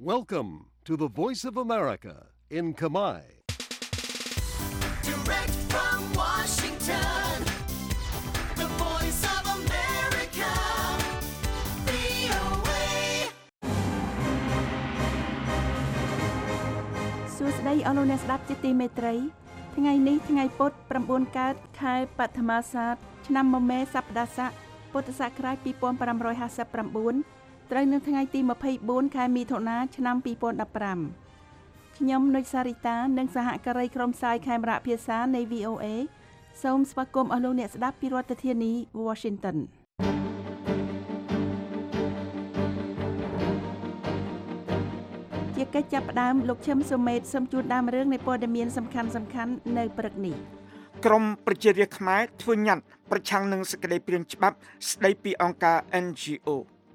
Welcome to the Voice of America in Khmer. Direct from Washington, the Voice of America, VOA. សួស្តីអស់លោកអ្នកស្ដាប់ជាទីមេត្រីថ្ងៃនេះថ្ងៃពុធ9កើតខែបឋមសាទឆ្នាំមមែសប្តាហ៍ស័កពុទ្ធសករាជ2559ត្រូវនៅថ្ងៃទី24ខែមិថុនាឆ្នាំ2015ខ្ញុំនុចសារីតានិងសហការីក្រុមផ្សាយខេមរៈភាសានៃ VOA សូមស្វាគមន៍អស់លោកអ្នកស្ដាប់ពីរដ្ឋធានី Washington ជាកិច្ចចាប់ផ្ដើមលោកឈឹមសុមេតសូមជូនដើមរឿងនៃព័ត៌មានសំខាន់ៗនៅព្រឹកនេះក្រមប្រជារាស្ត្រខ្មែរធ្វើញត្តិប្រឆាំងនឹងសេចក្តីព្រាងច្បាប់ស្តីពីអង្គការ NGO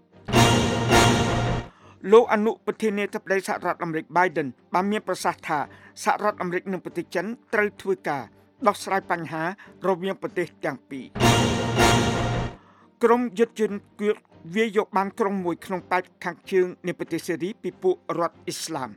លោកអនុប្រធានាធិបតីសហរដ្ឋអាមេរិក Biden បានមានប្រសាសន៍ថាសហរដ្ឋអាមេរិកនិងប្រទេសចិនត្រូវធ្វើការដោះស្រាយបញ្ហារវាងប្រទេសទាំងពីរក្រមយុទ្ធជនគៀបវាយកបានក្រុងមួយក្នុងប៉ែកខាងជើងនៃប្រទេសសេរីពីពួករដ្ឋអ៊ីស្លាម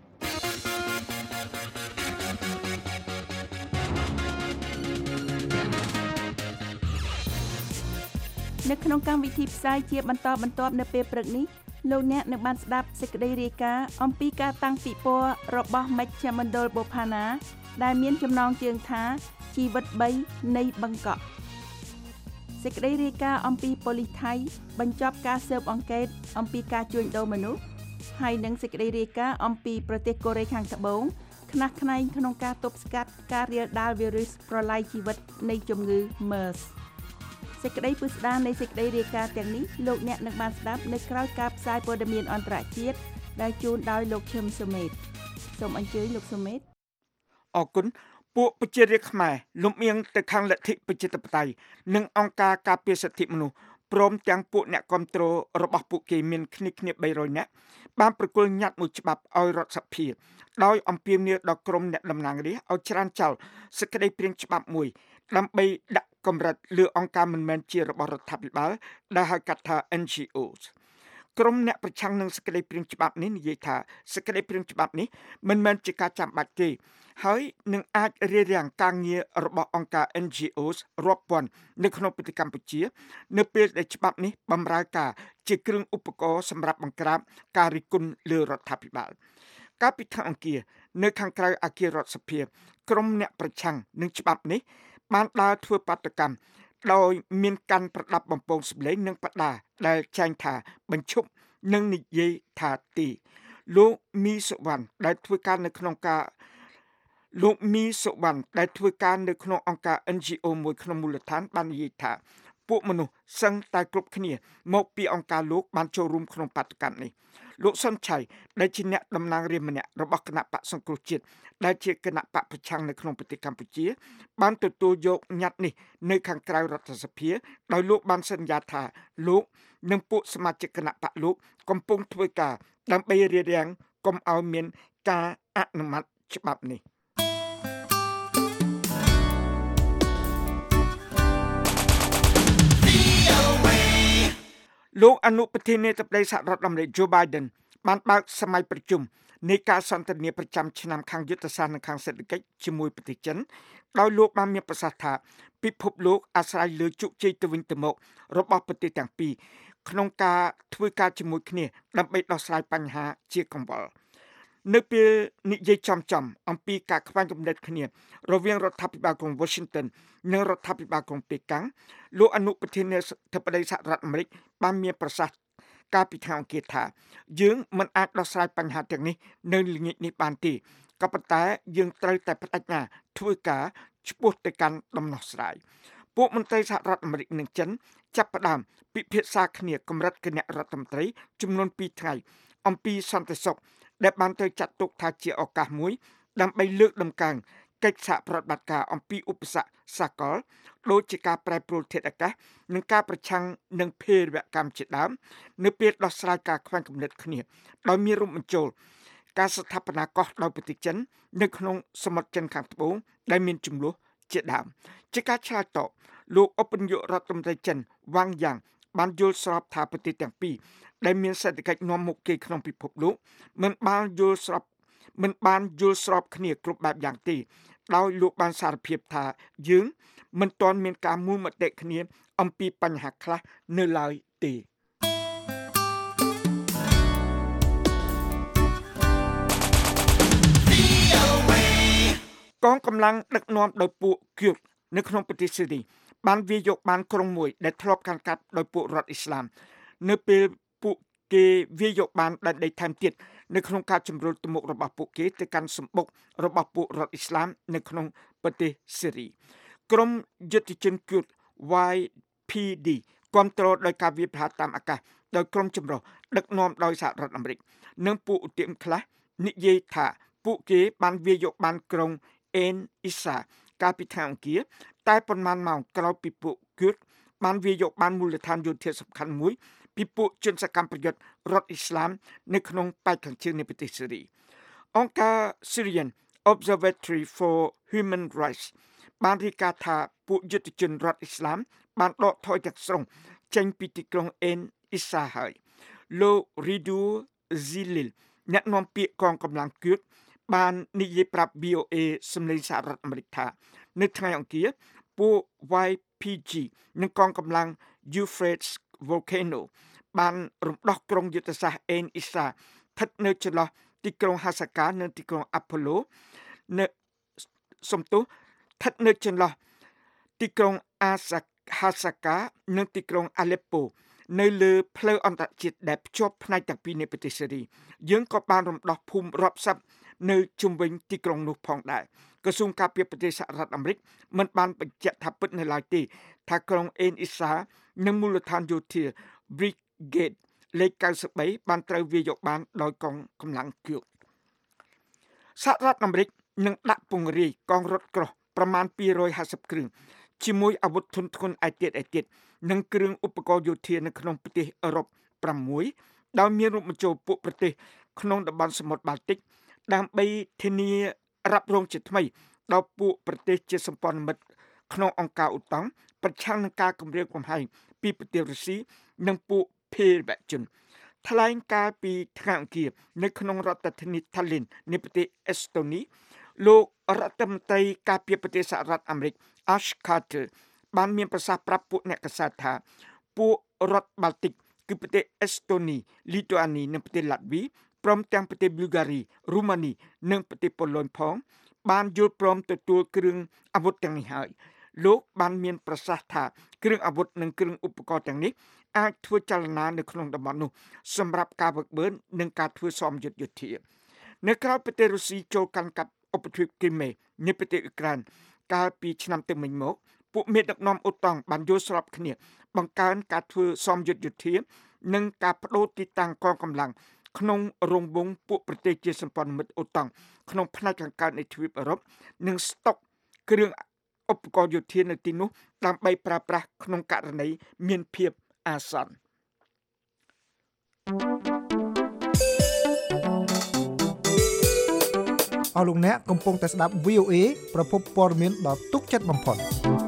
នៅក្នុងកម្មវិធីផ្សាយជាបន្តបន្ទាប់នៅពេលព្រឹកនេះលោកអ្នកនឹងបានស្ដាប់សេចក្តីរាយការណ៍អំពីការតាំងពិព័រណ៍របស់មជ្ឈមណ្ឌលបូផាណាដែលមានចំណងជើងថាជីវិត3នៃបឹងកក់សេចក្តីរាយការណ៍អំពីប៉ូលីសថៃបញ្ចប់ការស៊ើបអង្កេតអំពីការជួញដូរមនុស្សហើយនិងសេចក្តីរាយការណ៍អំពីប្រទេសកូរ៉េខាងត្បូងខ្នះខ្នែងក្នុងការទប់ស្កាត់ការរាលដាលវីរុសប្រឡាយជីវិតនៃជំងឺ MERSសេចក្តីពិស្ដារនៃសេចក្តីរាយការណ៍ទាំងនេះលោកអ្នកនឹងបានស្ដាប់នៅក្រៅការផ្សាយព័ត៌មានអន្តរជាតិដែលជូនដោយលោកឈឹមសុមេតសូមអញ្ជើញលោកសុមេតអរគុណពួកប្រជារាស្ត្រខ្មែរលំអៀងទៅខាងលទ្ធិប្រជាធិបតេយ្យនិងអង្គការការពារសិទ្ធិមនុស្សព្រមទាំងពួកអ្នកគាំទ្ររបស់ពួកគេមានគ្នា300នាក់បានប្រគល់ញត្តិមួយច្បាប់ឲ្យរដ្ឋសភាដោយអំពាវនាវដល់ក្រុមអ្នកតំណាងរាស្ត្រឲ្យច្រានចោលសេចក្តីព្រាងច្បាប់មួយដើម្បីដាក់កម្រិតលើអង្គការមិនមែនជារបស់រដ្ឋាភិបាលដែលហៅកាត់ថា NGOs ក្រុមអ្នកប្រឆាំងនឹងសេចក្តីព្រាងច្បាប់នេះនិយាយថាសេចក្តីព្រាងច្បាប់នេះមិនមែនជាការចាំបាច់ទេហើយនឹងអាចរារាំងការងាររបស់អង្គការ NGOs រាប់ពាន់នៅក្នុងប្រទេសកម្ពុជានៅពេលដែលច្បាប់នេះបម្រើការជាគ្រឿងឧបករណ៍សម្រាប់បង្ក្រាបការរិះគន់លើរដ្ឋាភិបាលកាលពីថ្ងៃអង្គារនៅខាងក្រៅអគាររដ្ឋសភាក្រុមអ្នកប្រឆាំងនឹងច្បាប់នេះបានដើរធ្វើបាតកម្មដោយមានកាន់ប្រដាប់បំពង់សម្លេងនិងបដាដែលចែងថាបញ្ឈប់និងនិយាយថាទីលោកមីសុវណ្ណដែលធ្វើការនៅក្នុងអង្គការ NGO មួយក្នុងមូលដ្ឋានបាននិយាយថាពួកមនុស្សសឹងតែគ្រប់គ្នាមកពីអង្គការលោកបានចូលរួមក្នុងបាតកម្មនេះលោកសុនឆៃដែលជាអ្នកតំណាងរាស្ត្រម្នាក់របស់គណៈបកសង្គ្រោះជាតិដែលជាគណៈបកប្រឆាំងនៅក្នុងប្រទេសកម្ពុជាបានទទួលយកញត្តិនេះនៅខាងក្រៅរដ្ឋសភាដោយលោកបានសន្យាថាលោកនិងពួកសមាជិកគណៈបកលោកកំពុងធ្វើការដើម្បីរារាំងកុំឲ្យមានការអនុម័តច្បាប់នេះលោកអនុប្រធានាធិបតីសហរដ្ឋអាមេរិក Joe Biden បានបើកសម័យប្រជុំនៃការសន្ទនាប្រចាំឆ្នាំខាងយុទ្ធសាស្ត្រនិងខាងសេដ្ឋកិច្ចជាមួយប្រទេសចិនដោយលោកបានមានប្រសាសន៍ថាពិភពលោកអាស្រ័យលើជោគជ័យទៅវិញទៅមករបស់ប្រទេសទាំងពីរក្នុងការធ្វើការជាមួយគ្នាដើម្បីដោះស្រាយបញ្ហាជាកង្វល់នៅពេលនិយាយចំអំពីការខ្វែងគំនិតគ្នារវាងរដ្ឋាភិបាលក្រុង Washington និងរដ្ឋាភិបាលក្រុងប៉េកាំងលោកអនុប្រធានាធិបតីសហរដ្ឋអាមេរិកបានមានប្រសាសន៍កាលពីថ្ងៃអង្គារថាយើងមិនអាចដោះស្រាយបញ្ហាទាំងនេះនៅល្ងាចនេះបានទេក៏ប៉ុន្តែយើងត្រូវតែបដិញ្ញាធ្វើការឆ្ពោះទៅកាន់ដំណោះស្រាយពួកមន្ត្រីសហរដ្ឋអាមេរិកនិងចិនចាប់ផ្ដើមពិភាក្សាគ្នាកម្រិតគណៈរដ្ឋមន្ត្រីចំនួន2ថ្ងៃអំពីសន្តិសុខដែលបានទៅចាត់ទុកថាជាឱកាសមួយដើម្បីលើកដំកើងកិច្ចសហប្រតិបត្តិការអំពីឧបសគ្គសកលដូចជាការប្រែប្រួលធាតុអាកាសនិងការប្រឆាំងនឹងភេរវកម្មជាដើមនៅពេលដោះស្រាយការខ្វែងគំនិតគ្នាដោយមានរួមបញ្ចូលការស្ថាបនាកោះដោយប្រទេសចិននៅក្នុងសមុទ្រចិនខាងត្បូងដែលមានចំនួនជាដើមជាការឆ្លើយតបលោកឧបនាយករដ្ឋមន្ត្រីចិនវ៉ាងយ៉ាងបានយល់ស្របថាប្រទេសទាំងពីរដែលមានសេដ្ឋកិច្ចនាំមុខគេក្នុងពិភពលោកមិនបានយល់ស្របគ្នាគ្រប់បែបយ៉ាងទេដោយលោកបានសារភាពថាយើងមិនទាន់មានការមូលមតិគ្នាអំពីបញ្ហាខ្លះនៅឡើយទេកងកម្លាំងដឹកនាំដោយពួកគូដនៅក្នុងប្រទេសស៊ីរីបានវាយយកបានក្រុងមួយដែលធ្លាប់កាន់កាប់ដោយពួករដ្ឋអ៊ីស្លាមនៅពេលពួកគេវាយយកបានដែនដីថែមទៀតនៅក្នុងការជំរុញទៅមុខរបស់ពួកគេទៅកាន់សម្បុករបស់ពួករដ្ឋអ៊ីស្លាមនៅក្នុងប្រទេសស៊ីរីក្រុមយុទ្ធជនគូដ YPD គ្រប់គ្រងដោយការវាយប្រហារតាមអាកាសដោយក្រុមចម្រុះដឹកនាំដោយសហរដ្ឋអាមេរិកនិងពួកឧទាមខ្លះនិយាយថាពួកគេបានវាយយកបានក្រុងអេនអ៊ីសាកាលពីថ្ងៃអង្គារតែប៉ុន្មានម៉ោងក្រោយពីពួកគូដបានវាយយកបានមូលដ្ឋានយោធាសំខាន់មួយពីពួកជនសកម្មប្រយុទ្ធរដ្ឋអ៊ីស្លាមនៅក្នុងប៉ែកខាងជើងនៃប្រទេសស៊េរីអង្គការ Syrian Observatory for Human Rights បានរាយការណ៍ថាពួកយុទ្ធជនរដ្ឋអ៊ីស្លាមបានដកថយទាំងស្រុងចេញពីទីក្រុងអេនអ៊ីសាហើយលោក Ridu Zilil អ្នកនាំពាក្យកងកម្លាំងគូដបាននិយាយប្រាប់ VOA សម្លេងសហរដ្ឋអាមេរិកថានៅថ្ងៃអង្គារពួក YPG និងកងកម្លាំង Euphrates Volcano បានរំដោះក្រុងយុទ្ធសាស្ត្រអេនអ៊ីសាស្ថិតនៅចន្លោះទីក្រុងហាសាកានិងទីក្រុងអាប៉ូឡូនៅស្ថិតនៅចន្លោះទីក្រុងហាសាកានិងទីក្រុងអាឡេប៉ូនៅលើផ្លូវអន្តរជាតិដែលភ្ជាប់ផ្នែកទាំងពីរនៃប្រទេសស៊េរីយើងក៏បានរំដោះភូមិរាប់សិបនៅជុំវិញទីក្រុងនោះផងដែរក្រសួងការពារប្រទេសសហរដ្ឋអាមេរិកមិនបានបញ្ជាក់ថាពិតនៅឡើយទេថាក្រុងអេនអ៊ីសានិងមូលដ្ឋានយោធា Brigade លេខ93បានត្រូវវាយយកបានដោយកងកម្លាំងគូដសហរដ្ឋអាមេរិកនឹងដាក់ពង្រាយកងរថក្រោះប្រមាណ250គ្រឿងជាមួយអាវុធធុនធ្ងន់ឯទៀតនិងគ្រឿងឧបករណ៍យោធានៅក្នុងប្រទេសអឺរ៉ុប6ដោយមានរួមបញ្ចូលពួកប្រទេសក្នុងតំបន់សមុទ្របាល់ទិកដើម្បីធានារ៉ាប់រងជាថ្មីដល់ពួកប្រទេសជាសម្ព័ន្ធមិត្តក្នុងអង្គការអូតង់ប្រឆាំងនឹងការគំរាមកំហែងពីប្រទេសរុស្ស៊ីនិងពួកភេរវជនថ្លែងការពីថ្ងៃអង្គារនៅក្នុងរដ្ឋធានី Tallinn នៃប្រទេសអេស្តូនីលោករដ្ឋមន្ត្រីការពារប្រទេសសហរដ្ឋអាមេរិក Ash Carter បានមានប្រសាសន៍ប្រាប់ពួកអ្នកកាសែតថាពួករដ្ឋបាល់ទិកគឺប្រទេសអេស្តូនី លីទូអានីនិងប្រទេសឡាតវីព្រមទាំងប្រទេសប៊ុលហ្គារី រូម៉ានីនិងប្រទេសប៉ូឡូញផងបានយល់ព្រមទទួលគ្រឿងអាវុធទាំងនេះហើយលោកបានមានប្រសាសន៍ថាគ្រឿងអាវុធនិងគ្រឿងឧបករណ៍ទាំងនេះអាចធ្វើចលនានៅក្នុងតំបន់នោះសម្រាប់ការវឹកវើនិងការធ្វើសមយុទ្ធយោធានៅក្រៅប្រទេសរុស្ស៊ីចូលកាន់កាប់ឧបទ្វីបគ្រីមេនៃប្រទេសអ៊ុក្រែនកាលពីឆ្នាំទៅមិញមកពួកមេដឹកនាំអូតង់បានយល់ស្របគ្នាបង្កើនការធ្វើសមយុទ្ធយោធានិងការបដូរទីតាំងកងកម្លាំងក្នុងរង្វង់ពួកប្រទេសជាសម្ព័ន្ធមិត្តអូតង់ក្នុងផ្នែកខាងកើតនៃទ្វីបអឺរ៉ុបនិងស្តុកគ្រឿងឧបករណ៍យោធានៅទីនោះដើម្បីប្រើប្រាស់ក្នុងករណីមានភាពអាសន្នអស់លោកអ្នកកំពុងតែស្ដាប់ VOA ប្រភពព័ត៌មានដ៏ទុកចិត្តបំផុត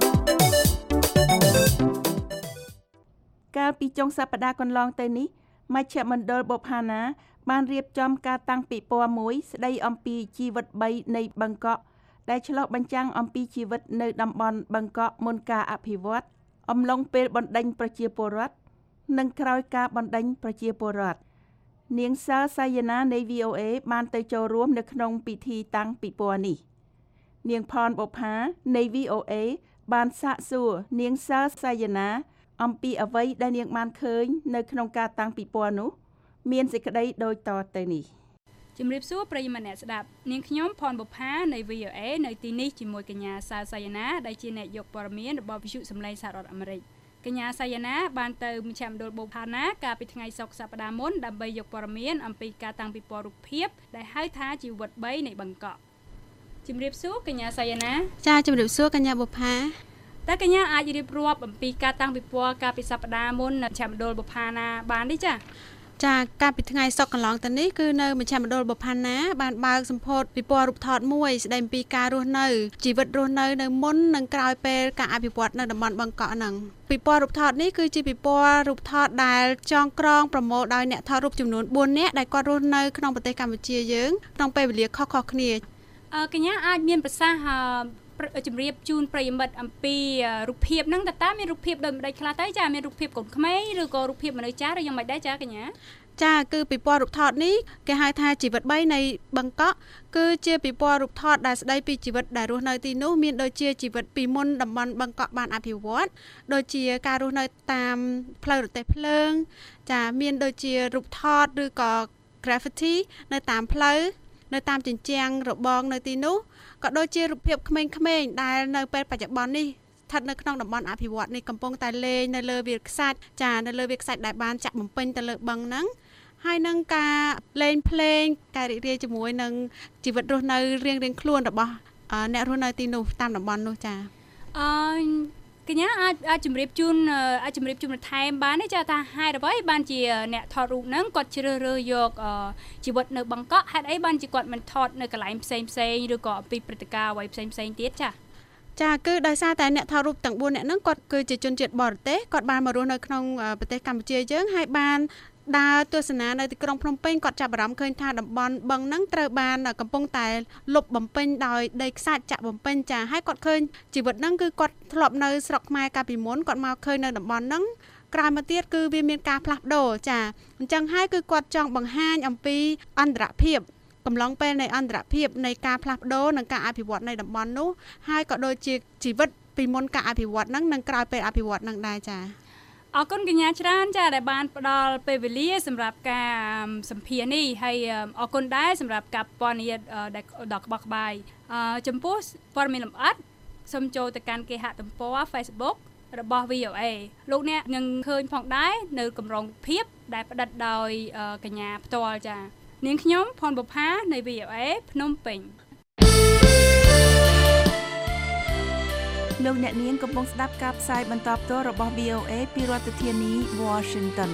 កាលពីចុងសប្តាហ៍កន្លងទៅនេះមជ្ឈមណ្ឌលបុប្ផាណាបានរៀបចំការតាំងពិព័រណ៍មួយស្ដីអំពីជីវិត3នៃបឹងកក់ដែលឆ្លុះបញ្ចាំងអំពីជីវិតនៅតំបន់បឹងកក់មុនការអភិវឌ្ឍអំឡុងពេលបណ្ដេញប្រជាពលរដ្ឋនិងក្រោយការបណ្ដេញប្រជាពលរដ្ឋនាងសាសាយណានៃ VOA បានទៅចូលរួមនៅក្នុងពិធីតាំងពិព័រណ៍នេះនាងផនបុប្ផានៃ VOA បានសាកសួរនាងសាសាយណាអំពីអ្វីដែលនាងបានឃើញនៅក្នុងការតាំងពិព័រណ៍នោះមានសេចក្តីដូចតទៅនេះជំរាបសួរប្រិយមិត្តអ្នកស្ដាប់នាងខ្ញុំផនបុប្ផានៃ VOA នៅទីនេះជាមួយកញ្ញាសាសាយណាដែលជាអ្នកយកព័ត៌មានរបស់វិទ្យុសំឡេងសហរដ្ឋអាមេរិកកញ្ញាសាយណាបានទៅមជ្ឈមណ្ឌលបុប្ផាណាកាលពីថ្ងៃសុក្រសប្តាហ៍មុនដើម្បីយកព័ត៌មានអំពីការតាំងពិព័រណ៍រូបភាពដែលហៅថាជីវិត3នៃបឹងកក់ជំរាបសួរកញ្ញាសាយណាចាជំរាបសួរកញ្ញាបុប្ផាតើកញ្ញាអាចរៀបរាប់អំពីការតាំងពិព័រណ៍កាលពីសប្តាហ៍មុននៅមជ្ឈមណ្ឌលបុប្ផាណាបានទេចាចាកាលពីថ្ងៃសុក្រកន្លងទៅនេះគឺនៅមជ្ឈមណ្ឌលបុប្ផាណាបានបើកសម្ពោធពិព័រណ៍រូបថតមួយស្ដីអំពីការរស់នៅជីវិតរស់នៅនៅមុននិងក្រោយពេលការអភិវឌ្ឍនៅតំបន់បឹងកក់ហ្នឹងពិព័រណ៍រូបថតនេះគឺជាពិព័រណ៍រូបថតដែលចងក្រងប្រមូលដោយអ្នកថតរូបចំនួន4នាក់ដែលគាត់រស់នៅក្នុងប្រទេសកម្ពុជាយើងក្នុងពេលវេលាខុសៗគ្នាកញ្ញាអាចមានប្រសាសន៍ជំរាបជូនប្រិយមិត្តអំពីរូបភាពហ្នឹងតើមានរូបភាពដូចម្ដេចខ្លះទៅចាមានរូបភាពកូនក្មេងឬក៏រូបភាពមនុស្សចាស់ឬយ៉ាងម៉េចដែរចាកញ្ញាចាគឺពិព័រណ៍រូបថតនេះគេហៅថាជីវិត3នៃបឹងកក់គឺជាពិព័រណ៍រូបថតដែលស្ដីពីជីវិតដែលរស់នៅទីនោះមានដូចជាជីវិតពីមុនតំបន់បឹងកក់បានអភិវឌ្ឍដូចជាការរស់នៅតាមផ្លូវរទេះភ្លើងចាមានដូចជារូបថតឬក៏ graffiti នៅតាមផ្លូវនៅតាមជញ្ជាំងរបងនៅទីនោះក៏ដូចជារូបភាពក្មេងៗដែលនៅពេលបច្ចុប្បន្ននេះស្ថិតនៅក្នុងតំបន់អភិវឌ្ឍនេះកំពុងតែលេងនៅលើវាលខ្សាច់ចានៅលើវាលខ្សាច់ដែលបានចាក់បំពេញទៅលើបឹងហ្នឹងហើយនឹងការលេងភ្លេងការរីករាយជាមួយនឹងជីវិតរស់នៅរៀងៗខ្លួនរបស់អ្នករស់នៅទីនោះតាមតំបន់នោះចាកញ្ញាអាចជម្រាបជូនបន្ថែមបានទេចាថាហេតុអ្វីបានជាអ្នកថតរូបហ្នឹងគាត់ជ្រើសរើសយកជីវិតនៅបឹងកក់ហេតុអីបានជាគាត់មិនថតនៅកន្លែងផ្សេងឬក៏អំពីព្រឹត្តិការណ៍អ្វីផ្សេងទៀតចាគឺដោយសារតែអ្នកថតរូបទាំង4អ្នកហ្នឹងគាត់គឺជាជនជាតិបរទេសគាត់បានមករស់នៅក្នុងប្រទេសកម្ពុជាយើងហើយបានដើរទស្សនានៅទីក្រុងភ្នំពេញគាត់ចាប់អារម្មណ៍ឃើញថាតំបន់បឹងហ្នឹងត្រូវបានកំពុងតែលុបបំពេញដោយដីខ្សាច់ចាក់បំពេញចាហើយគាត់ឃើញជីវិតហ្នឹងគឺគាត់ធ្លាប់នៅស្រុកខ្មែរកាលពីមុនគាត់មកឃើញនៅតំបន់ហ្នឹងក្រោយមកទៀតគឺវាមានការផ្លាស់ប្ដូរចាអញ្ចឹងហើយគឺគាត់ចង់បង្ហាញអំពីអន្តរភាពកំឡុងពេលនៃអន្តរភាពនៃការផ្លាស់ប្ដូរនិងការអភិវឌ្ឍនៅតំបន់នោះហើយក៏ដូចជាជីវិតពីមុនការអភិវឌ្ឍហ្នឹងនិងក្រោយពេលអភិវឌ្ឍហ្នឹងដែរចាអរគុណកញ្ញាច្រើនចាដែលបានផ្ដល់ពេលវេលាសម្រាប់ការសម្ភាសន៍នេះហើយអរគុណដែរសម្រាប់ការពណ៌នាដែលដល់ក្បោះក្បាយចំពោះព័ត៌មានលម្អិតសូមចូលទៅកាន់គេហទំព័រ Facebook របស់ VOA លោកអ្នកនឹងឃើញផងដែរនៅកម្រងភាពដែលផ្ដិតដោយកញ្ញាផ្ទាល់ចានាងខ្ញុំផនបុប្ផានៃ VOA ភ្នំពេញលោកអ្នកនាងកំពុងស្ដាប់ការផ្សាយបន្តផ្ទាល់របស់ VOA ពីរដ្ឋធានី Washington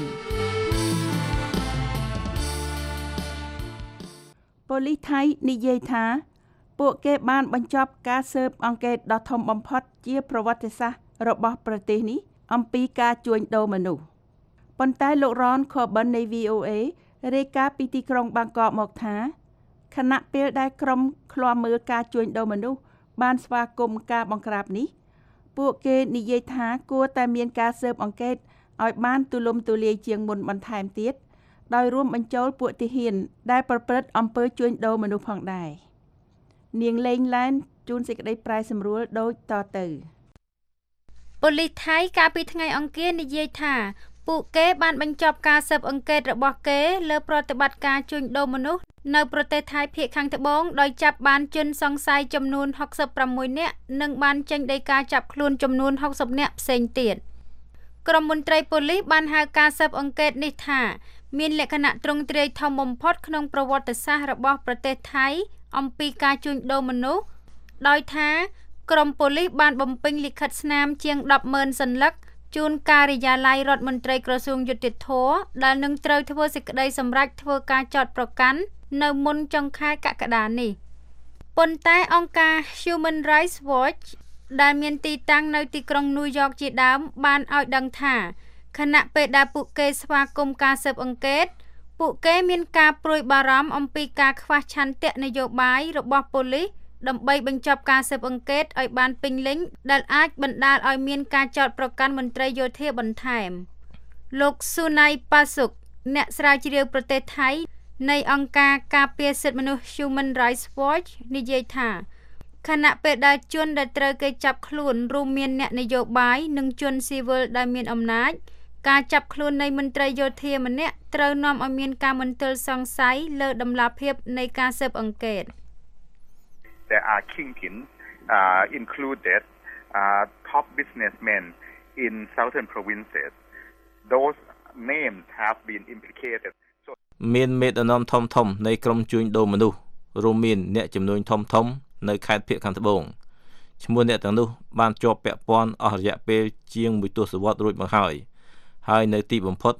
ប៉ូលីសថៃនិយាយថាពួកគេបានបញ្ចប់ការស៊ើបអង្កេតដ៏ធំបំផុតជាប្រវត្តិសាស្ត្ររបស់ប្រទេសនេះអំពីការជួញដូរមនុស្សប៉ុន្តែលោក Ron Corbin នៃ VOA រាយការណ៍ពីទីក្រុងបាងកកមកថាខណៈពេលដែលក្រុមឃ្លាំមើលការជួញដូរមនុស្សបានស្វាគមន៍ការបង្ក្រាបនេះពួកគេនិយាយថាគួរតែមានការស៊ើបអង្កេតឲ្យបានទូលំទូលាយជាងមុនបន្ថែមទៀតដោយរួមបញ្ចូលពួកទាហានដែលប្រព្រឹត្តអំពើជួញដូរមនុស្សផងដែរនាងលេងឡែនជួនសេចក្តីប្រែសម្រួលដូចតទៅប៉ូលីសថៃកាលពីថ្ងៃអង្គារនិយាយថាពួកគេបានបញ្ចប់ការស៊ើបអង្កេតរបស់គេលើប្រតិបត្តិការជួញដូរមនុស្សនៅប្រទេសថៃភាគខាងត្បូងដោយចាប់បានជនសង្ស័យចំនួន66នាក់និងបានចេញដីកាចាប់ខ្លួនចំនួន60នាក់ផ្សេងទៀតក្រុមមន្ត្រីប៉ូលីសបានហៅការស៊ើបអង្កេតនេះថាមានលក្ខណៈទ្រង់ទ្រាយធំបំផុតក្នុងប្រវត្តិសាស្ត្ររបស់ប្រទេសថៃអំពីការជួញដូរមនុស្សដោយថាក្រុមប៉ូលីសបានបំពេញលិខិតស្នាមជាង 10,000 សន្លឹកជូនការិយាល័យរដ្ឋមន្ត្រីក្រសួងយុតិធធម៌ដែលនឹងត្រូវធ្វើសេចក្តីសម្រេចធ្វើការចោទប្រកាន់នៅមុនចុងខែកក្កដានេះប៉ុន្តែអង្គការ Human Rights Watch ដែលមានទីតាំងនៅទីក្រុង New York ជាដើមបានឲ្យដឹងថាខណៈពេលដែលពួកគេស្វាគមន៍ការស៊ើបអង្កេតពួកគេមានការព្រួយបារម្ភអំពីការខ្វះឆន្ទៈនយោបាយរបស់ប៉ូលីសដើម្បីបញ្ចប់ការស៊ើបអង្កេតឲ្យបានពេញលេញដែលអាចបណ្ដាលឲ្យមានការចោទប្រកាន់មន្ត្រីយោធាបន្ថែមលោក Sunai Pasuk អ្នកស្រាវជ្រាវប្រទេសថៃនៃអង្គការការពារសិទ្ធិមនុស្ស Human Rights Watch និយាយថាខណៈពេលដែលជនដែលត្រូវគេចាប់ខ្លួនរួមមានអ្នកនយោបាយនិងជនស៊ីវិលដែលមានអំណាចការចាប់ខ្លួននៃមន្ត្រីយោធាម្នាក់ត្រូវនាំឲ្យមានការមន្ទិលសង្ស័យលើដំណាភាពនៃការស៊ើបអង្កេត There are kingpins included top businessmen in southern provinces. Those names have been implicated. មានមេដឹកនាំធំៗនៃក្រុមជួញដូរមនុស្សរួមមានអ្នកចំនួនធំៗនៅខេត្តភាគខាងត្បូងឈ្មោះអ្នកទាំងនោះបានជាប់ពាក់ព័ន្ធអស់រយៈពេលជាង1ទសវត្សរ៍រួចមកហើយនៅទីបំផុត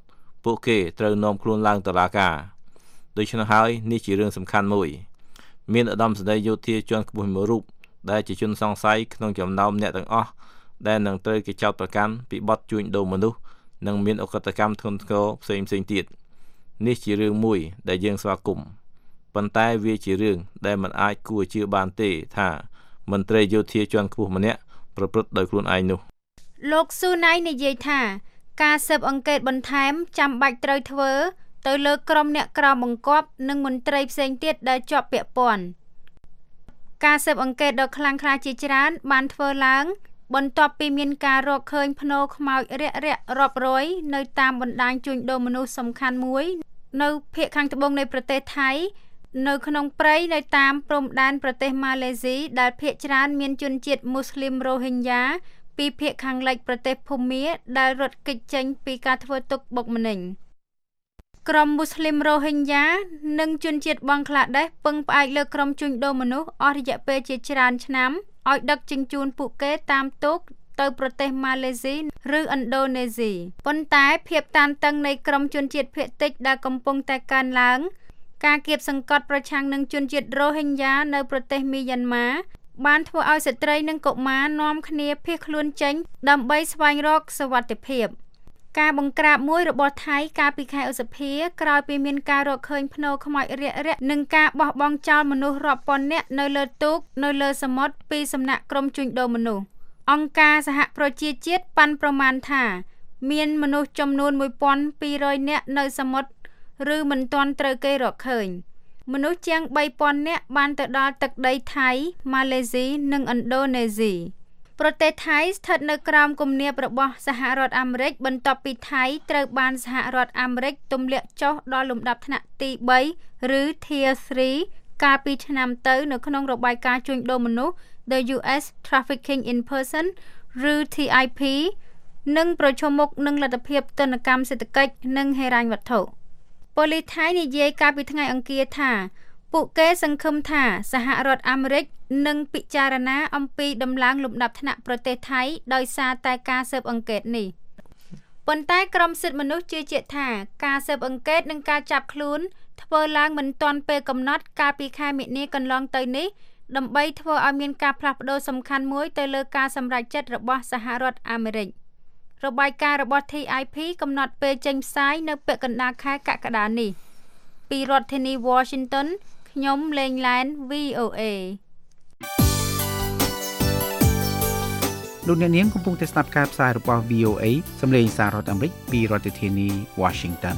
ពួកគេត្រូវនាំខ្លួនឡើងតុលាការដូច្នេះហើយនេះជារឿងសំខាន់មួយមានឧត្តមសេនីយ៍យោធាជាន់ខ្ពស់មួយរូបដែលជាជនសង្ស័យក្នុងចំណោមអ្នកទាំងអស់ដែលនឹងត្រូវគេចោទប្រកាន់ពីបទជួញដូរមនុស្សនិងមានអកតកម្មធ្ងន់ធ្ងរផ្សេងទៀតនេះជារឿងមួយដែលយើងស្វាគមន៍ប៉ុន្តែវាជារឿងដែលមិនអាចគួរជឿបានទេថាមន្ត្រីយោធាជាន់ខ្ពស់ម្នាក់ប្រព្រឹត្តដោយខ្លួនឯងនោះលោកស៊ូណៃនិយាយថាការស៊ើបអង្កេតបន្ថែមចាំបាច់ត្រូវធ្វើទៅលើក្រុមអ្នកក្រមបង្គាប់និងមន្ត្រីផ្សេងទៀតដែលជាប់ពាក់ព័ន្ធការស៊ើបអង្កេតដ៏ខ្លាំងក្លាជាច្រើនបានធ្វើឡើងបន្ទាប់ពីមានការរកឃើញភ្នូរខ្មោចរាក់រាប់រយនៅតាមបណ្ដាញជួញដូរមនុស្សសំខាន់មួយនៅភាគខាងត្បូងនៃប្រទេសថៃនៅក្នុងព្រៃនៅតាមព្រំដែនប្រទេសម៉ាឡេស៊ីដែលភាគច្រើនមានជនជាតិមូស្លីមរ៉ូហិញយ៉ាពីភាគខាងលិចប្រទេសភូមាដែលរត់គេចចេញពីការធ្វើទុកបុកម្នេញក្រុមមូស្លីមរ៉ូហិញយ៉ានិងជនជាតិបង់ក្លាដេសពឹងផ្អែកលើក្រុមជួញដូរមនុស្សអស់រយៈពេលជាច្រើនឆ្នាំឲ្យដឹកជញ្ជូនពួកគេតាមទូកទៅប្រទេសម៉ាឡេស៊ីឬឥណ្ឌូនេស៊ីប៉ុន្តែភាពតានតឹងនៃក្រុមជនជាតិភាគតិចដែលកំពុងតែកើនឡើងការគៀបសង្កត់ប្រឆាំងនឹងជនជាតិរ៉ូហិញយ៉ានៅប្រទេសមីយ៉ាន់ម៉ាបានធ្វើឲ្យស្ត្រីនិងកុមារនាំគ្នាភៀសខ្លួនចេញដើម្បីស្វែងរកសុវត្ថិភាពការបង្ក្រាបមួយរបស់ថៃកាលពីខែឧសភាក្រោយពីមានការរកឃើញភ្នូរខ្មោចរាក់និងការបោះបង់ចោលមនុស្សរាប់ពាន់នាក់នៅលើទូកនៅលើសមុទ្រពីសំណាក់ក្រុមជួញដូរមនុស្សអង្គការសហប្រជាជាតិប៉ាន់ប្រមាណថាមានមនុស្សចំនួន 1200 នាក់នៅសមុទ្រឬមិនទាន់ត្រូវគេរកឃើញមនុស្សជាង 3000 នាក់បានទៅដល់ទឹកដីថៃម៉ាឡេស៊ីនិងឥណ្ឌូនេស៊ីប្រទេសថៃស្ថិតនៅក្រោមគំនាបរបស់សហរដ្ឋអាមេរិកបន្ទាប់ពីថៃត្រូវបានសហរដ្ឋអាមេរិកទម្លាក់ចុះដល់លំដាប់ថ្នាក់ទី3ឬ Tier 3កាលពីឆ្នាំទៅនៅក្នុងរបាយការណ៍ជួញដូរមនុស្ស The US Trafficking in Person ឬ TIP និងប្រឈមមុខនឹងលទ្ធភាពទណ្ឌកម្មសេដ្ឋកិច្ចនិងហិរញ្ញវត្ថុប៉ូលីសថៃនិយាយកាលពីថ្ងៃអង្គារថាពួកគេសង្ឃឹមថាសហរដ្ឋអាមេរិកនឹងពិចារណាអំពីដំឡើងលំដាប់ថ្នាក់ប្រទេសថៃដោយសារតែការស៊ើបអង្កេតនេះប៉ុន្តែក្រុមសិទ្ធិមនុស្សជឿជាក់ថាការស៊ើបអង្កេតនិងការចាប់ខ្លួនធ្វើឡើងមិនទាន់ពេលកំណត់កាលពីខែមិនិនាកន្លងទៅនេះដើម្បីធ្វើឲ្យមានការផ្លាស់ប្ដូរសំខាន់មួយទៅលើការសម្រេចចិត្តរបស់សហរដ្ឋអាមេរិករបាយការណ៍របស់ TIP កំណត់ពេលចេញផ្សាយនៅពាក់កណ្ដាលខែកក្កដានេះពីរដ្ឋធានី Washington ខ្ញុំលេងឡែន VOA លោកអ្នកនាងកំពុងតែស្ដាប់ការផ្សាយរបស់ VOA សម្លេងសាររដ្ឋអាមេរិកពីរដ្ឋធានី Washington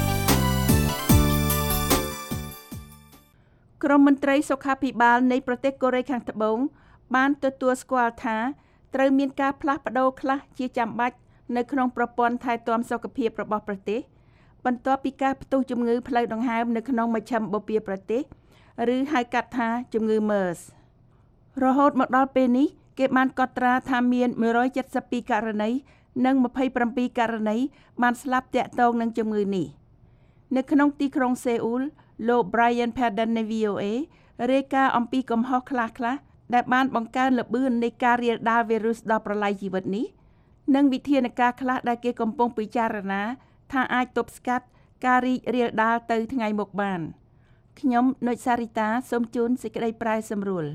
ក្រុមមន្ត្រីសុខាភិបាលនៃប្រទេសកូរ៉េខាងត្បូងបានទទួលស្គាល់ថាត្រូវមានការផ្លាស់ប្ដូរខ្លះជាចាំបាច់នៅក្នុងប្រព័ន្ធថែទាំសុខភាពរបស់ប្រទេសបន្ទាប់ពីការផ្ទុះជំងឺផ្លូវដង្ហើមនៅក្នុងមជ្ឈមបូព៌ាប្រទេសឬហៅកាត់ថាជំងឺ MERS រហូតមកដល់ពេលនេះគេបានកត់ត្រាថាមាន172ករណីនិង27ករណីបានស្លាប់ទាក់ទងនឹងជំងឺនេះនៅក្នុងទីក្រុងសេអ៊ូលលោក Brian Padden នៃ VOA រាយការណ៍អំពីកំហុសខ្លះៗដែលបានបង្កើនល្បឿននៃការរាលដាលវីរុសដល់ប្រឡាយជីវិតនេះនិងវិធានការខ្លះដែលគេកំពុងពិចារណាថាអាចទប់ស្កាត់ការរីករាលដាលទៅថ្ងៃមុខបានខ្ញុំនុចសារីតាសូមជូនសេចក្តីប្រាយសម្រួល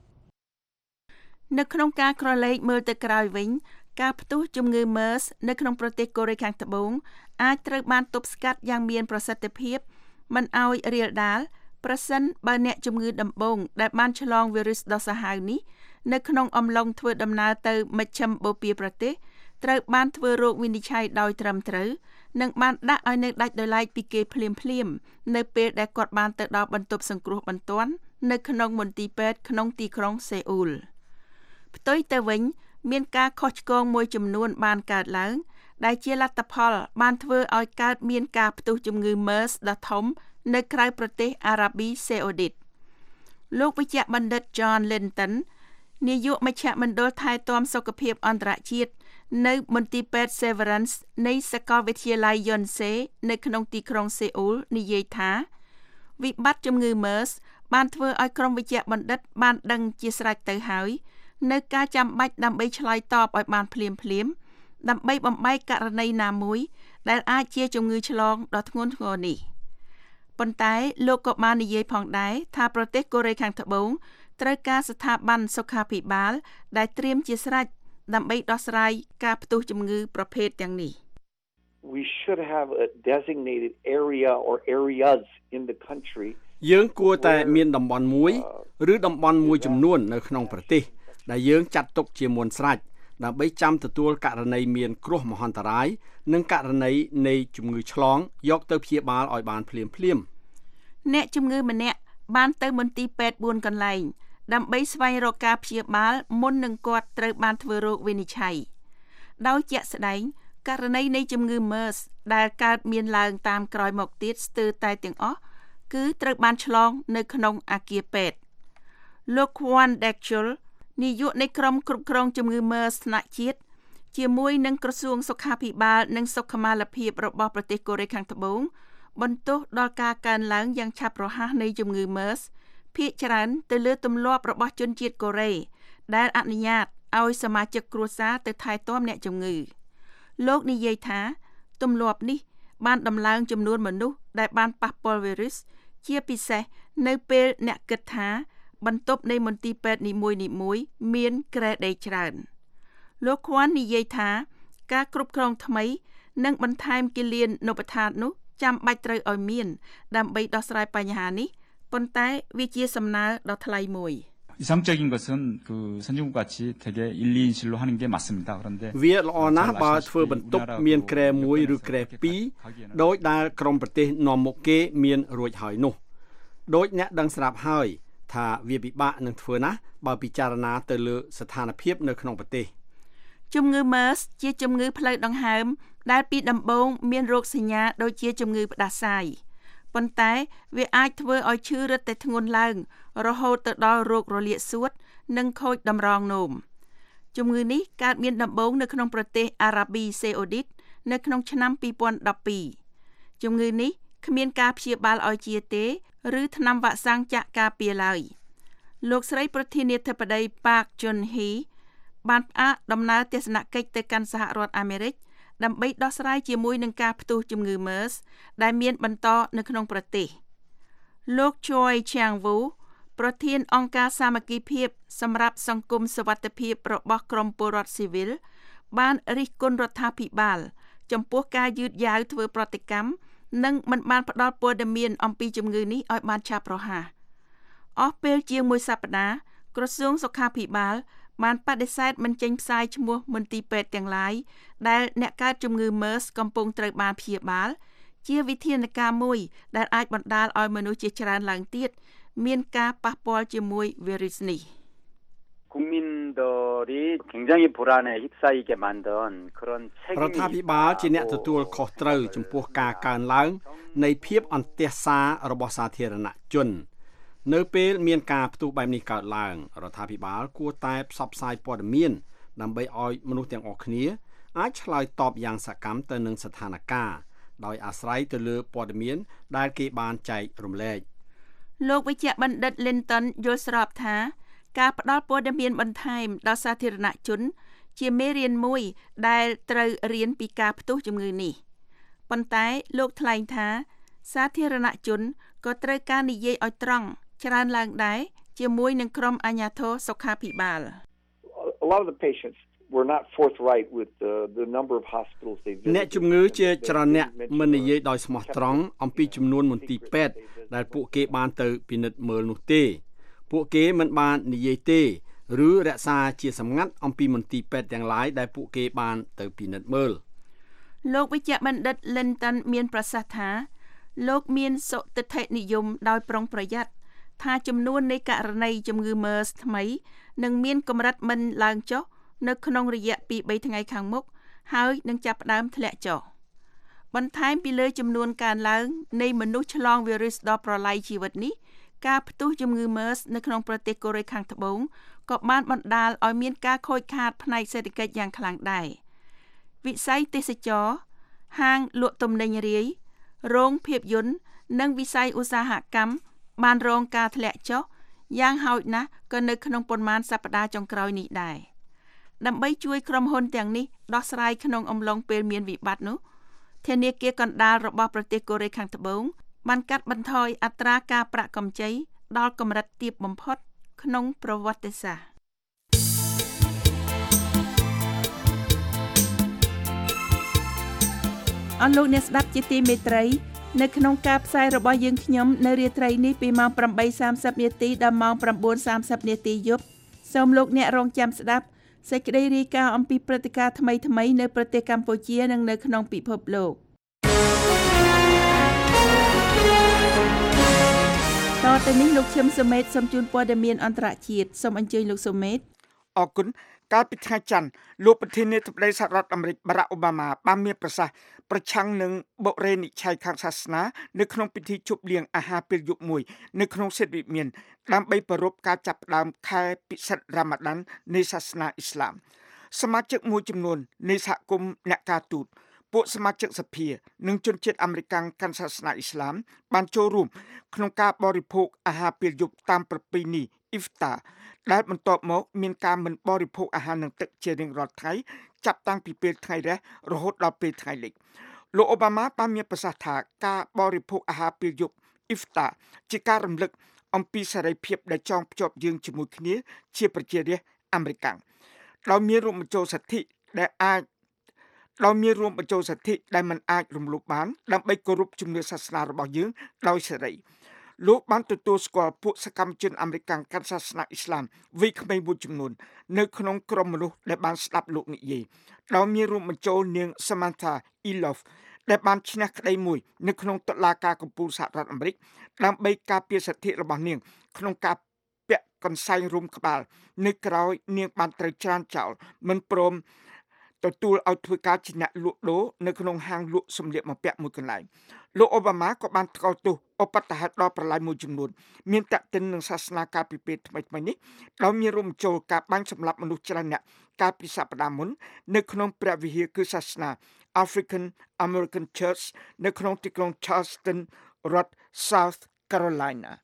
នៅក្នុងការក្រឡេកមើលទៅក្រោយវិញការផ្ទុះជំងឺ MERS នៅក្នុងប្រទេសកូរ៉េខាងត្បូងអាចត្រូវបានទប់ស្កាត់យ៉ាងមានប្រសិទ្ធភាពមិនឲ្យរាលដាលប្រសិនបើអ្នកជំងឺដំបូងដែលបានឆ្លងវីរុសដ៏សាហាវនេះនៅក្នុងអំឡុងធ្វើដំណើរទៅមជ្ឈមបូព៌ាប្រទេសត្រូវបានធ្វើរោគវិនិច្ឆ័យដោយត្រឹមត្រូវនិងបានដាក់ឲ្យនៅដាច់ដោយឡែកពីគេភ្លាមនៅពេលដែលគាត់បានទៅដល់បន្ទប់សង្គ្រោះបន្ទាន់នៅក្នុងមន្ទីរពេទ្យក្នុងទីក្រុងសេអ៊ូលផ្ទុយទៅវិញមានការខុសឆ្គងមួយចំនួនបានកើតឡើងដែលជាលទ្ធផលបានធ្វើឲ្យកើតមានការផ្ទុះជំងឺ MERS ដ៏ធំនៅក្រៅប្រទេសអារ៉ាប៊ីសេអូឌីតលោកវេជ្ជបណ្ឌិត John Linton នាយកមជ្ឈមណ្ឌលថែទាំសុខភាពអន្តរជាតិនៅមន្ទីរពេទ្យ Severance នៃសាកលវិទ្យាល័យ Yonsei នៅក្នុងទីក្រុងសេអ៊ូលនិយាយថាវិបត្តិជំងឺ MERS បានធ្វើឲ្យក្រុមវេជ្ជបណ្ឌិតបានដឹងជាស្រេចទៅហើយនៅការចាំបាច់ដើម្បីឆ្លើយតបឲ្យបានភ្លាមដើម្បីបំបែកករណីណាមួយដែលអាចជាជំងឺឆ្លងដ៏ធ្ងន់ធ្ងរនេះប៉ុន្តែលោកក៏បាននិយាយផងដែរថាប្រទេសកូរ៉េខាងត្បូងត្រូវការស្ថាប័នសុខាភិបាលដែលត្រៀមជាស្រេចដើម្បីដោះស្រាយការផ្ទុះជំងឺប្រភេទទាំងនេះ We should have a designated area or areas in the country យើងគួរតែមានតំបន់មួយឬតំបន់មួយចំនួននៅក្នុងប្រទេសដែលយើងចាត់ទុកជាមុនស្រេចដើម្បីចាំទទួលករណីមានគ្រោះមហន្តរាយនិងករណីនៃជំងឺឆ្លងយកទៅព្យាបាលឲ្យបានភ្លាមៗអ្នកជំងឺម្នាក់បានទៅមន្ទីរពេទ្យ4កន្លែងដើម្បីស្វែងរកការព្យាបាលមុននឹងគាត់ត្រូវបានធ្វើរោគវិនិច្ឆ័យដោយជាក់ស្ដែងករណីនៃជំងឺ MERS ដែលកើតមានឡើងតាមក្រោយមកទៀតស្ទើរតែទាំងអស់គឺត្រូវបានឆ្លងនៅក្នុងអគារពេទ្យលោក Juan Dechul នាយកនៃក្រុមគ្រប់គ្រងជំងឺ MERS ថ្នាក់ជាតិជាមួយនឹងក្រសួងសុខាភិបាលនិងសុខុមាលភាពរបស់ប្រទេសកូរ៉េខាងត្បូងបន្ទោសដល់ការកើនឡើងយ៉ាងឆាប់រហ័សនៃជំងឺ MERS ភាគច្រើនទៅលើទម្លាប់របស់ជនជាតិកូរ៉េដែលអនុញ្ញាតឲ្យសមាជិកគ្រួសារទៅថែទាំអ្នកជំងឺលោកនិយាយថាទម្លាប់នេះបានដំឡើងចំនួនមនុស្សដែលបានប៉ះពាល់វីរុសជាពិសេសនៅពេលអ្នកគិតថាបន្ទប់នៃមន្ទីរពេទ្យនីមួយៗមានក្រែដេកច្រើនលោកខ្វាន់និយាយថាការគ្រប់គ្រងថ្មីនិងបន្ថែមគិលានុបដ្ឋាននោះចាំបាច់ត្រូវឲ្យមានដើម្បីដោះស្រាយបញ្ហានេះប៉ុន្តែវាជាសំណើដ៏ថ្លៃមួយ 이상적인 것은 그 선진국 같이 되게 1, 2인실로 하는 게 맞습니다. 그런데 វាល្អណាស់បើធ្វើបន្ទប់មានក្រែ1ឬក្រែ2ដោយដែលក្រុមប្រទេសនាំមុខគេមានរួចហើយនោះដោយអ្នកដឹងស្រាប់ហើយថាវាពិបាកនឹងធ្វើណាស់បើពិចារណាទៅលើស្ថានភាពនៅក្នុងប្រទេសជំងឺ MERS ជាជំងឺផ្លូវដង្ហើមដែលពីដំបូងមានរោគសញ្ញាដូចជាជំងឺផ្ដាសាយប៉ុន្តែវាអាចធ្វើឲ្យឈឺរឹតតែធ្ងន់ឡើងរហូតទៅដល់រោគរលាកសួតនិងខូចតម្រងនោមជំងឺនេះកើតមានដំបូងនៅក្នុងប្រទេសអារ៉ាប៊ីសេអូឌីតនៅក្នុងឆ្នាំ2012ជំងឺនេះគ្មានការព្យាបាលឲ្យជាទេឬថ្នាំវ៉ាក់សាំងចាក់ការពារឡើយលោកស្រីប្រធានាធិបតី Park Geun-hye បានផ្អាកដំណើរទស្សនកិច្ចទៅកាន់សហរដ្ឋអាមេរិកដើម្បីដោះស្រាយជាមួយនឹងការផ្ទុះជំងឺ MERS ដែលមានបន្តនៅក្នុងប្រទេសលោក Choi Chang-woo ប្រធានអង្គការសាមគ្គីភាពសម្រាប់សង្គមសុវត្ថិភាពរបស់ក្រមពលរដ្ឋស៊ីវិលបានរិះគន់រដ្ឋាភិបាលចំពោះការយឺតយ៉ាវធ្វើប្រតិកម្មនិងមិនបានផ្ដល់ព័ត៌មានអំពីជំងឺនេះឲ្យបានឆាប់រហ័សអស់ពេលជាង1សប្តាហ៍ក្រសួងសុខាភិបាលបានបដិសេធមិនចេញផ្សាយឈ្មោះមន្ទីរពេទ្យទាំងឡាយដែលអ្នកកើតជំងឺ MERS កំពុងត្រូវបានព្យាបាលជាវិធានការមួយដែលអាចបណ្ដាលឲ្យមនុស្សជាច្រើនឡើងទៀតមានការប៉ះពាល់ជាមួយវីរុសនេះ 국민들이 굉장히 불안에 휩싸이게 만든 그런 រដ្ឋាភិបាលជាអ្នកទទួលខុសត្រូវចំពោះការកើនឡើងនៃភាពអន្ទះសាររបស់សាធារណជននៅពេលមានការផ្ទុះបែបនេះកើតឡើងរដ្ឋាភិបាលគួរតែផ្សព្វផ្សាយព័ត៌មានដើម្បីឲ្យមនុស្សទាំងអស់គ្នាអាចឆ្លើយតបយ៉ាងសកម្មទៅនឹងស្ថានភាពដោយអាស្រ័យទៅលើព័ត៌មានដែលគេបានចែករំលែកលោកវិជ្ជបណ្ឌិត Linton យល់ស្របថាការផ្ដល់ព័ត៌មានបន្ថែមដល់សាធារណជនជាមេរៀនមួយដែលត្រូវរៀនពីការផ្ទុះជំងឺនេះប៉ុន្តែលោកថ្លែងថាសាធារណជនក៏ត្រូវការនិយាយឲ្យត្រង់ច្រើនឡើងដែរជាមួយនឹងក្រុមអាជ្ញាធរសុខាភិបាល A lot of the patients were not forthright with the number of hospitals they visited អ្នកជំងឺជាច្រើនអ្នកមិននិយាយដោយស្មោះត្រង់អំពីចំនួនមន្ទីរពេទ្យដែលពួកគេបានទៅពិនិត្យមើលនោះទេពួកគេមិនបាននិយាយទេឬរក្សាជាសម្ងាត់អំពីមន្ទីរពេទ្យទាំងឡាយដែលពួកគេបានទៅពិនិត្យមើលលោកវិជ្ជបណ្ឌិត Linton មានប្រសាសន៍ថាលោកមានសុទិដ្ឋិនិយមដោយប្រុងប្រយ័ត្នថាចំនួននៃករណីជំងឺ MERS ថ្មីនឹងមានកម្រិតមិនឡើងចុះនៅក្នុងរយៈពី3ថ្ងៃខាងមុខហើយនឹងចាប់ផ្ដើមធ្លាក់ចុះបន្ថែមពីលើចំនួនកើនឡើងនៃមនុស្សឆ្លងវីរុសដ៏ប្រឡាយជីវិតនេះការផ្ទុះជំងឺ MERS នៅក្នុងប្រទេសកូរ៉េខាងត្បូងក៏បានបណ្ដាលឲ្យមានការខូចខាតផ្នែកសេដ្ឋកិច្ចយ៉ាងខ្លាំងដែរវិស័យទេសចរណ៍ហាងលក់ទំនិញរាយរោងភាពយន្តនិងវិស័យឧស្សាហកម្មបានរងការធ្លាក់ចុះយ៉ាងហោចណាស់ក៏នៅក្នុងប៉ុន្មានសប្តាហ៍ចុងក្រោយនេះដែរដើម្បីជួយក្រុមហ៊ុនទាំងនេះដោះស្រាយក្នុងអំឡុងពេលមានវិបត្តិនោះធនាគារកណ្ដាលរបស់ប្រទេសកូរ៉េខាងត្បូងបានកាត់បន្ថយអត្រាការប្រាក់កម្ចីដល់កម្រិតទាបបំផុតក្នុងប្រវត្តិសាស្ត្រអស់លោកអ្នកស្ដាប់ជាទីមេត្រីនៅក្នុងការផ្សាយរបស់យើងខ្ញុំនៅរាត្រីនេះពីម៉ោង 8:30 នាទីដល់ម៉ោង 9:30 នាទីយប់សូមលោកអ្នករងចាំស្ដាប់សេចក្តីរាយការណ៍អំពីព្រឹត្តិការណ៍ថ្មីៗនៅប្រទេសកម្ពុជានិងនៅក្នុងពិភពលោកតទៅនេះលោកឈឹមសុមេតសូមជូនព័ត៌មានអន្តរជាតិសូមអញ្ជើញលោកសុមេតអរគុណកាលពីថ្ងៃច័ន្ទលោកប្រធានាធិបតីសហរដ្ឋអាមេរិកបារ៉ាក់អូបាម៉ាបានមានប្រសាសន៍ប្រឆាំងនឹងបុរេនិច្ឆ័យខាងសាសនានៅក្នុងពិធីជប់លៀងអាហារពេលយប់មួយនៅក្នុងសិទ្ធិវិមានដើម្បីប្រារព្ធការចាប់ផ្ដើមខែពិសិដ្ឋរ៉ាម៉ាឌាននៃសាសនាអ៊ីស្លាមសមាជិកមួយចំនួននៃសហគមន៍អ្នកការទូតពួកសមាជិកសភានិងជនជាតិអាមេរិកកាន់សាសនាអ៊ីស្លាមបានចូលរួមក្នុងការបរិភោគអាហារពេលយប់តាមប្រពៃណីអ៊ីហ្វតាដែលបន្ទាប់មកមានការមិនបរិភោគអាហារនិងទឹកជារៀងរាល់ថ្ងៃចាប់តាំងពីពេលថ្ងៃរះរហូតដល់ពេលថ្ងៃលិចលោកអូបាម៉ាបានមានប្រសាសន៍ថាការបរិភោគអាហារពេលយប់អ៊ីហ្វតាជាការរំលឹកអំពីសេរីភាពដែលចងភ្ជាប់យើងជាមួយគ្នាជាប្រជារាស្ត្រអាមេរិកដោយមានរួមបញ្ចូលសិទ្ធិដែលមិនអាចរំលោភបានដើម្បីគោរពជំនឿសាសនារបស់យើងដោយសេរីលោកបានទទួលស្គាល់ពួកសកម្មជនអាមេរិកកាន់សាសនាអ៊ីស្លាមវ័យក្មេងមួយចំនួននៅក្នុងក្រុមមនុស្សដែលបានស្ដាប់លោកនិយាយដោយមានរួមបញ្ចូលនាង Samantha Ilof ដែលបានឈ្នះក្តីមួយនៅក្នុងតុលាការកំពូលសហរដ្ឋអាមេរិកដើម្បីការពារសិទ្ធិរបស់នាងក្នុងការពាក់កន្សែងរុំក្បាលនៅក្រោយនាងបានត្រូវច្រានចោលមិនព្រមទទួលឲ្យធ្វើការជាអ្នកលក់ដូរនៅក្នុងហាងលក់សម្លៀកបំពាក់មួយកន្លែងលោកអូបាម៉ាក៏បានថ្កោលទោសឧបទ្ទហេតុដល់ប្រឡាយមួយចំនួនមានតាក់ទិននឹងសាសនាការពីពេលថ្មីៗនេះដោយមានរួមចូលការបាញ់សម្លាប់មនុស្សច្រើនអ្នកកាលពីសប្តាហ៍មុននៅក្នុងព្រះវិហារគឺសាសនា African American Church នៅក្នុងទីក្រុង Charleston រដ្ឋ South Carolina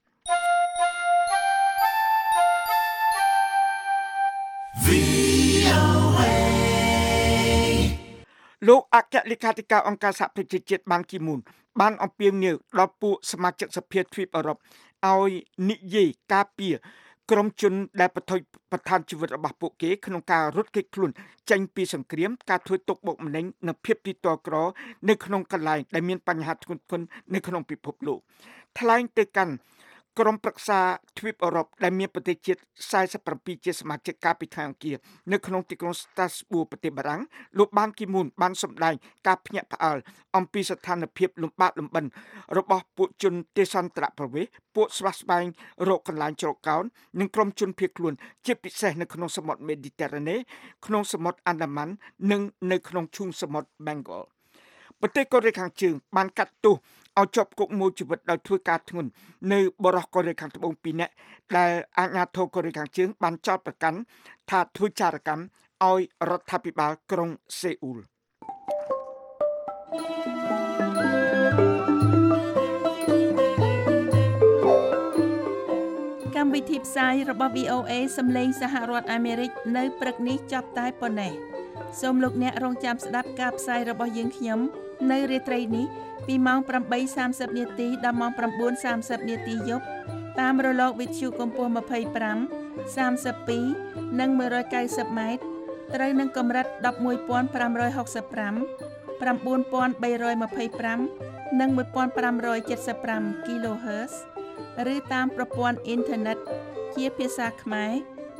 លោកអគ្គលេខាធិការអង្គការសហប្រជាជាតិបានគីមូនបានអំពាវនាវដល់ពួកសមាជិកសភាទ្វីបអឺរ៉ុបឲ្យនិយាយការពារក្រុមជនដែលប្រឋានជីវិតរបស់ពួកគេក្នុងការរត់គេចខ្លួនចេញពីសង្គ្រាមការធ្វើទុកបុកម្នេញនិងភាពទីតក្រនៅក្នុងកន្លែងដែលមានបញ្ហាធ្ងន់ធ្ងរនៅក្នុងពិភពលោកថ្លែងទៅកាន់ក្រុមប្រឹក្សាទ្វីបអឺរ៉ុបដែលមានប្រទេសជាតិ47ជាសមាជិកកាលពីថ្ងៃអង្គារនៅក្នុងទីក្រុង Strasbourg ប្រទេសបារាំងលោកបានគីមូនបានសម្ដែងការភ្ញាក់ផ្អើលអំពីស្ថានភាពលំបាកលំបិនរបស់ពួកជនទេសន្តរប្រវេសន៍ពួកស្វាស្វែងរកកន្លែងជ្រកកោននិងក្រុមជនភៀសខ្លួនជាពិសេសនៅក្នុងសមុទ្រមេឌីទែរ៉ាណេក្នុងសមុទ្រអាណ្ដាម៉ាន់និងនៅក្នុងឈូងសមុទ្រ Bengal ប្រទេសកូរ៉េខាងជើងបានកាត់ទោសឲ្យជាប់គុកមួយជីវិតដោយធ្វើការធ្ងន់នៅបរិសុទ្ធកូរ៉េខាងត្បូង2នាក់ដែលអាជ្ញាធរកូរ៉េខាងជើងបានចោទប្រកាន់ថាធ្វើចារកម្មឲ្យរដ្ឋាភិបាលក្រុងសេអ៊ូលកម្មវិធីផ្សាយរបស់ VOA សម្លេងសហរដ្ឋអាមេរិកនៅព្រឹកនេះចប់តែប៉ុណ្ណេះសូមលោកអ្នករងចាំស្ដាប់ការផ្សាយរបស់យើងខ្ញុំនៅរាត្រីនេះពីម៉ោង 8:30 នាទីដល់ម៉ោង 9:30 នាទីយប់តាមរលកវិទ្យុកម្ពស់25 32និង 190 ម៉ែត្រត្រូវនឹងកម្រិត 11,565 9,325 និង 1,575 kHz ឬតាមប្រព័ន្ធអ៊ីនធឺណិតជាភាសាខ្មែរ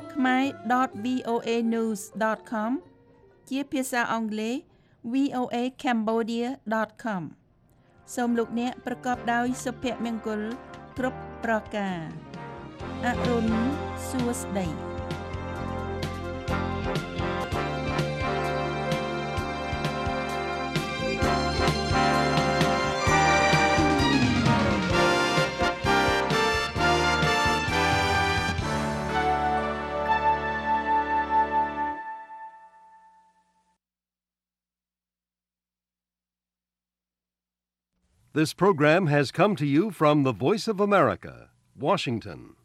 khmer.voanews.com ជាភាសាអង់គ្លេស voacambodia.com សូមលោកអ្នកប្រកបដោយសុភមង្គលគ្រប់ប្រការអរុនសួស្តី This program has come to you from the Voice of America, Washington.